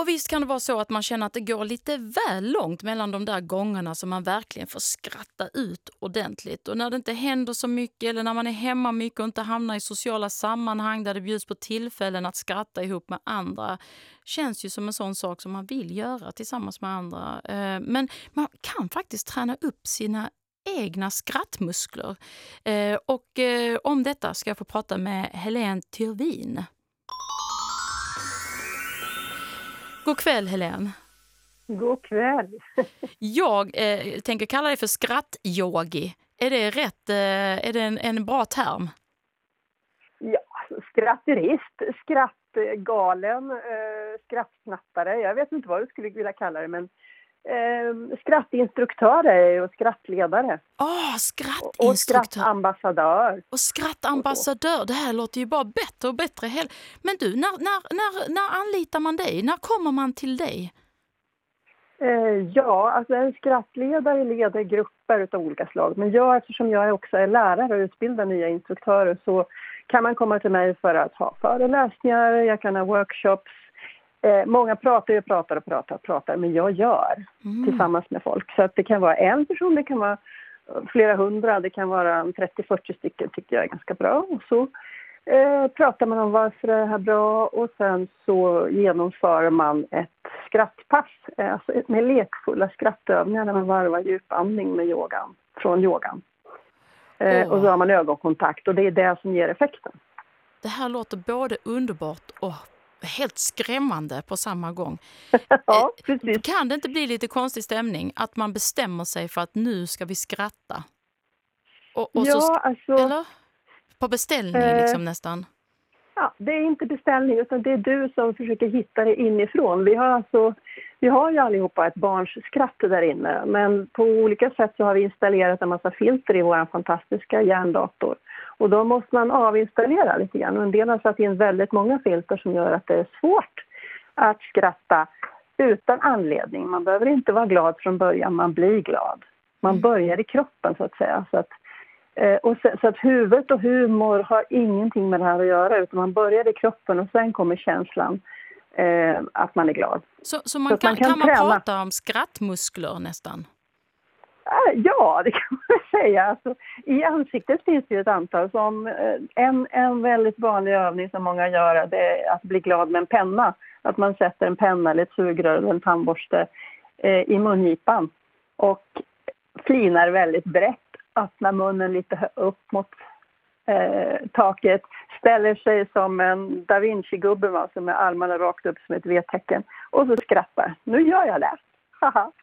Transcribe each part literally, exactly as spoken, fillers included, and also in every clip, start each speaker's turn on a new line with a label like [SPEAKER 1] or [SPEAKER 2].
[SPEAKER 1] och visst kan det vara så att man känner att det går lite väl långt mellan de där gångerna som man verkligen får skratta ut ordentligt. Och när det inte händer så mycket eller när man är hemma mycket och inte hamnar i sociala sammanhang där det bjuds på tillfällen att skratta ihop med andra, känns ju som en sån sak som man vill göra tillsammans med andra. Eh, Men man kan faktiskt träna upp sina egna skrattmuskler. Eh, Och eh, om detta ska jag få prata med Helene Tyrvin. God kväll, Helene.
[SPEAKER 2] God kväll.
[SPEAKER 1] Jag eh, tänker kalla dig för skrattyogi. Är det rätt? Eh, är det en, en bra term?
[SPEAKER 2] Ja, skratterist, skrattgalen, eh, skrattsnattare. Jag vet inte vad du skulle vilja kalla det, men eh, skrattinstruktörer och skrattledare.
[SPEAKER 1] Ah,
[SPEAKER 2] Och
[SPEAKER 1] skrattinstruktör.
[SPEAKER 2] skrattambassadör.
[SPEAKER 1] Och skrattambassadör. Det här låter ju bara bättre och bättre. Hel- Men du, när, när, när, när anlitar man dig? När kommer man till dig?
[SPEAKER 2] Eh, ja, alltså en skrattledare leder grupper av olika slag. Men jag, eftersom jag också är lärare och utbildar nya instruktörer, så kan man komma till mig för att ha föreläsningar, jag kan ha workshops. Eh, många pratar och pratar och pratar och pratar, men jag gör
[SPEAKER 1] Mm.
[SPEAKER 2] tillsammans med folk. Så att det kan vara en person, det kan vara flera hundra, det kan vara trettio fyrtio stycken, tycker jag är ganska bra. Och så eh, pratar man om varför det är här bra, och sen så genomför man ett skrattpass, eh, alltså med lekfulla skrattövningar där man varvar djupandning med yogan, från yogan. Eh,
[SPEAKER 1] Åh.
[SPEAKER 2] Och så har man ögonkontakt, och det är det som ger effekten.
[SPEAKER 1] Det här låter både underbart och helt skrämmande på samma gång.
[SPEAKER 2] Ja,
[SPEAKER 1] Eh,
[SPEAKER 2] precis.
[SPEAKER 1] Kan det inte bli lite konstig stämning att man bestämmer sig för att nu ska vi skratta? Och, och så
[SPEAKER 2] Ja,
[SPEAKER 1] sk-
[SPEAKER 2] alltså...
[SPEAKER 1] Eller? På beställning
[SPEAKER 2] Eh,
[SPEAKER 1] liksom nästan.
[SPEAKER 2] Ja, det är inte beställning, utan det är du som försöker hitta det inifrån. Vi har alltså, vi har ju allihopa ett barns skratt där inne, men på olika sätt så har vi installerat en massa filter i vår fantastiska hjärndator. Och då måste man avinstallera lite grann. Och en del har satt in väldigt många filter som gör att det är svårt att skratta utan anledning. Man behöver inte vara glad från början, man blir glad. Man
[SPEAKER 1] Mm.
[SPEAKER 2] börjar i kroppen, så att säga. Så att Eh, och så, så att huvudet och humor har ingenting med det här att göra, utan man börjar i kroppen och sen kommer känslan eh, att man är glad.
[SPEAKER 1] Så, så man
[SPEAKER 2] Så att
[SPEAKER 1] kan,
[SPEAKER 2] man kan
[SPEAKER 1] kan man
[SPEAKER 2] träna.
[SPEAKER 1] prata om skrattmuskler nästan?
[SPEAKER 2] Eh, ja, det kan man säga. Alltså, i ansiktet finns det ju ett antal. Som, eh, en, en väldigt vanlig övning som många gör, det är att bli glad med en penna. Att man sätter en penna eller ett sugrör eller en tandborste eh, i mungipan och flinar väldigt brett. Öppnar munnen lite upp mot eh, taket. Ställer sig som en Da Vinci-gubbe, alltså med armarna rakt upp som ett V-tecken. Och så skrattar. Nu gör jag det. Haha.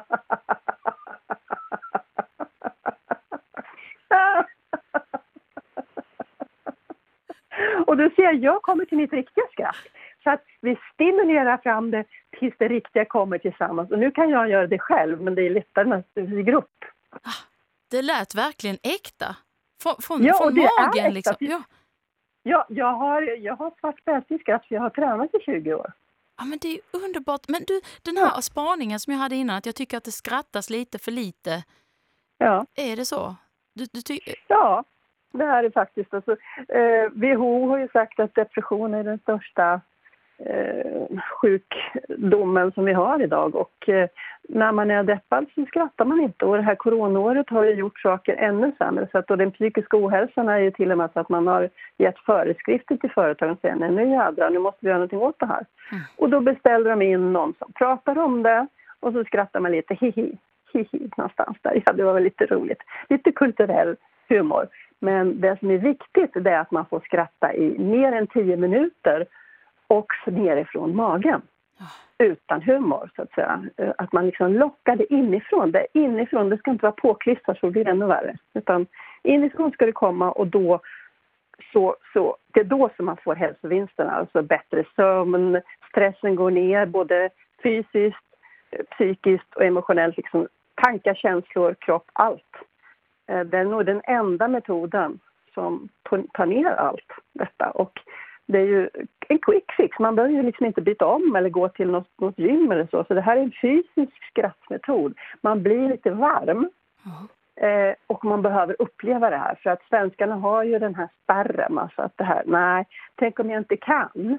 [SPEAKER 2] Och du ser, jag kommer till mitt riktiga skratt. Så att vi stimulerar fram det tills det riktiga kommer tillsammans. Och nu kan jag göra det själv, men det är lättare när det är i grupp.
[SPEAKER 1] Det lät verkligen äkta. Från, från,
[SPEAKER 2] Ja,
[SPEAKER 1] från
[SPEAKER 2] och det är
[SPEAKER 1] magen
[SPEAKER 2] äkta.
[SPEAKER 1] liksom. Ja.
[SPEAKER 2] Ja, jag har, jag har svart bälte i skratt, för jag har tränat i tjugo år.
[SPEAKER 1] Ja, men det är underbart. Men du, den här spaningen som jag hade innan, att jag tycker att det skrattas lite för lite.
[SPEAKER 2] Ja,
[SPEAKER 1] Är det så? Du, du ty-
[SPEAKER 2] ja det här är faktiskt... Alltså, eh, W H O har ju sagt att depression är den största eh, sjukdomen som vi har idag. Och eh, när man är deppad så skrattar man inte. Och det här coronaåret har ju gjort saker ännu sämre. Så att, och den psykiska ohälsan är ju till och med så att man har gett föreskrifter till företagen och säger nej, nu jädrar, nu måste vi göra någonting åt det här.
[SPEAKER 1] Mm.
[SPEAKER 2] Och då beställer de in någon som pratar om det, och så skrattar man lite hihi, hihi någonstans där. Ja, det var väl lite roligt. Lite kulturell humor. Men det som är viktigt, det är att man får skratta i mer än tio minuter och nerifrån magen. Utan humor, så att säga. Att man liksom lockar det inifrån. Det är inifrån, det ska inte vara påklistrat, så blir det ännu värre. Utan inifrån ska det komma, och då så, så det är då som man får hälsovinsterna. Alltså bättre sömn, stressen går ner både fysiskt, psykiskt och emotionellt. Liksom tankar, känslor, kropp, allt. Det är nog den enda metoden som tar ner allt detta. Och det är ju en quick fix. Man behöver ju liksom inte byta om eller gå till något, något gym eller så. Så det här är en fysisk skrattmetod. Man blir lite varm. Mm. Eh, och man behöver uppleva det här. För att svenskarna har ju den här spärren. Alltså att det här, nej, tänk om jag inte kan.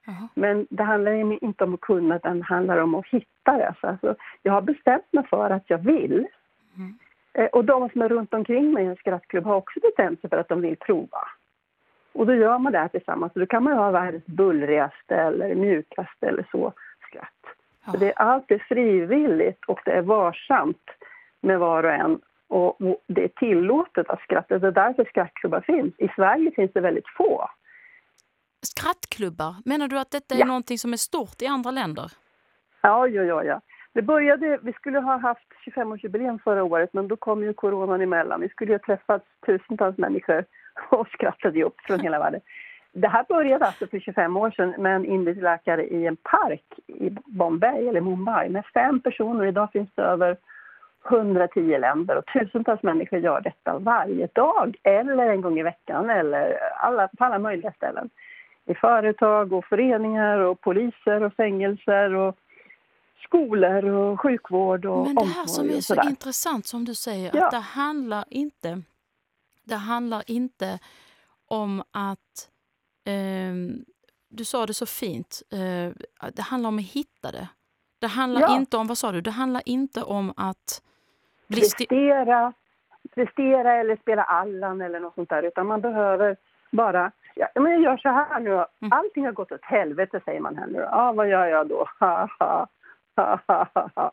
[SPEAKER 1] Jaha.
[SPEAKER 2] Men det handlar ju inte om att kunna, utan det handlar om att hitta det. Så alltså, jag har bestämt mig för att jag vill.
[SPEAKER 1] Mm.
[SPEAKER 2] Eh, och de som är runt omkring mig i en skrattklubb har också bestämt sig för att de vill prova. Och då gör man det här tillsammans. Så då kan man ha världens bullrigaste eller mjukaste eller så skratt.
[SPEAKER 1] Ja.
[SPEAKER 2] Så det är alltid frivilligt och det är varsamt med var och en. Och det är tillåtet att skratta. Det är därför skrattklubbar finns. I Sverige finns det väldigt få.
[SPEAKER 1] Skrattklubbar? Menar du att detta är
[SPEAKER 2] Ja.
[SPEAKER 1] någonting som är stort i andra länder?
[SPEAKER 2] Ja, ja, ja, ja. Det började, vi skulle ha haft tjugofemårsjubileum förra året, men då kom ju coronan emellan. Vi skulle ju ha träffat tusentals människor och skrattade upp från hela världen. Det här började alltså för tjugofem år sedan med en indisk läkare i en park i Bombay eller Mumbai med fem personer. Idag finns det över hundratio länder och tusentals människor gör detta varje dag eller en gång i veckan eller alla, på alla möjliga ställen. I företag och föreningar och poliser och fängelser och skolor och sjukvård och
[SPEAKER 1] Men det här som är så
[SPEAKER 2] sådär.
[SPEAKER 1] intressant som du säger,
[SPEAKER 2] Ja.
[SPEAKER 1] att det handlar inte det handlar inte om att eh, du sa det så fint, eh, det handlar om att hitta det. Det handlar
[SPEAKER 2] Ja.
[SPEAKER 1] inte om, vad sa du? Det handlar inte om att bli sti-
[SPEAKER 2] prestera, prestera eller spela Allan eller något sånt där, utan man behöver bara, ja, men jag gör så här nu,
[SPEAKER 1] Mm.
[SPEAKER 2] allting har gått åt helvete säger man här nu. Ja, vad gör jag då? Ha, ha, ha, ha, ha, ha.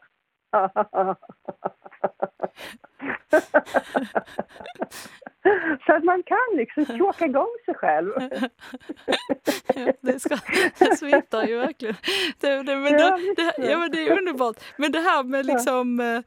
[SPEAKER 2] Så att man kan liksom tråka igång sig själv.
[SPEAKER 1] det, ska, det smittar ju verkligen. Det, det, men
[SPEAKER 2] Ja,
[SPEAKER 1] det, det, ja, men det är underbart. Men det här med liksom eh,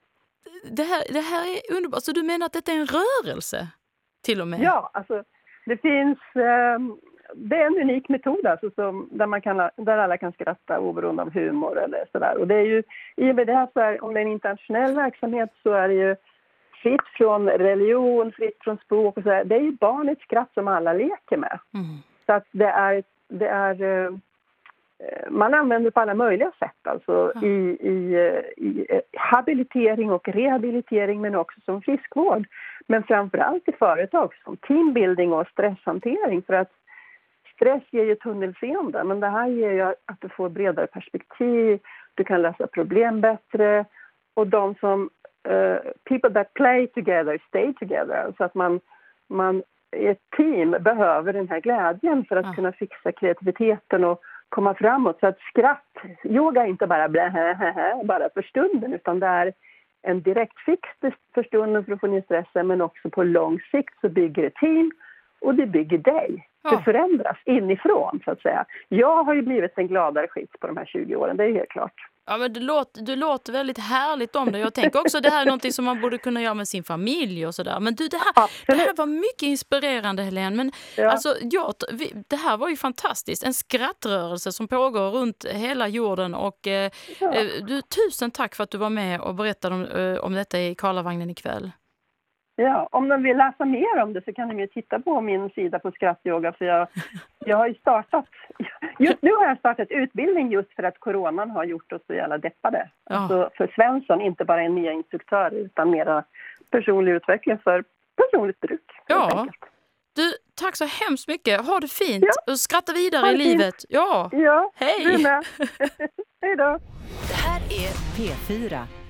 [SPEAKER 1] det här, det här är underbart. Så du menar att det är en rörelse till och med?
[SPEAKER 2] Ja, alltså det finns eh, det är en unik metod alltså, som, där, man kan, där alla kan skratta oberoende av humor eller sådär. Och det är ju, i och med det här så är, om det är en internationell verksamhet så är det ju fritt från religion, fritt från språk och sådär. Det är ju barnets skratt som alla leker med.
[SPEAKER 1] Mm.
[SPEAKER 2] Så att det är, det är eh, man använder på alla möjliga sätt alltså
[SPEAKER 1] Ja.
[SPEAKER 2] i, i, i habilitering och rehabilitering men också som friskvård. Men framförallt i företag som teambuilding och stresshantering för att stress ger ju tunnelseende men det här ger ju att du får bredare perspektiv, du kan lösa problem bättre och de som uh, people that play together stay together så att man, man i ett team behöver den här glädjen för att
[SPEAKER 1] Ja.
[SPEAKER 2] kunna fixa kreativiteten och komma framåt. Så att skratt, yoga är inte bara blä, hä, hä, hä, bara för stunden utan det är en direkt fix för stunden för att få ner stressen men också på lång sikt så bygger det team och det bygger dig.
[SPEAKER 1] Ja.
[SPEAKER 2] Det förändras inifrån så att säga. Jag har ju blivit en gladare skit på de här tjugo åren, det är helt klart.
[SPEAKER 1] Ja, men det låter, du låter väldigt härligt om det. Jag tänker också att det här är någonting som man borde kunna göra med sin familj och sådär. Men du, det här, det här var mycket inspirerande, Helene. Men
[SPEAKER 2] Ja.
[SPEAKER 1] alltså, jag, vi, det här var ju fantastiskt. En skrattrörelse som pågår runt hela jorden. Och eh,
[SPEAKER 2] Ja.
[SPEAKER 1] eh, du, tusen tack för att du var med och berättade om, eh, om detta i Karlavagnen ikväll.
[SPEAKER 2] Ja, om de vill läsa mer om det så kan de ju titta på min sida på skrattyoga för jag, jag har ju startat, just nu har jag startat utbildning just för att coronan har gjort oss så jävla deppade.
[SPEAKER 1] Ja.
[SPEAKER 2] Alltså för Svensson, inte bara en nya instruktör utan mera personlig utveckling för personligt bruk. helt
[SPEAKER 1] Ja.
[SPEAKER 2] enkelt.
[SPEAKER 1] Du, tack så hemskt mycket. Ha det fint.
[SPEAKER 2] Ja.
[SPEAKER 1] Och skratta vidare
[SPEAKER 2] Ha
[SPEAKER 1] i
[SPEAKER 2] det fint.
[SPEAKER 1] livet. Ja.
[SPEAKER 2] Ja,
[SPEAKER 1] Hej.
[SPEAKER 2] du med. Hej då.
[SPEAKER 3] Det här är P fyra.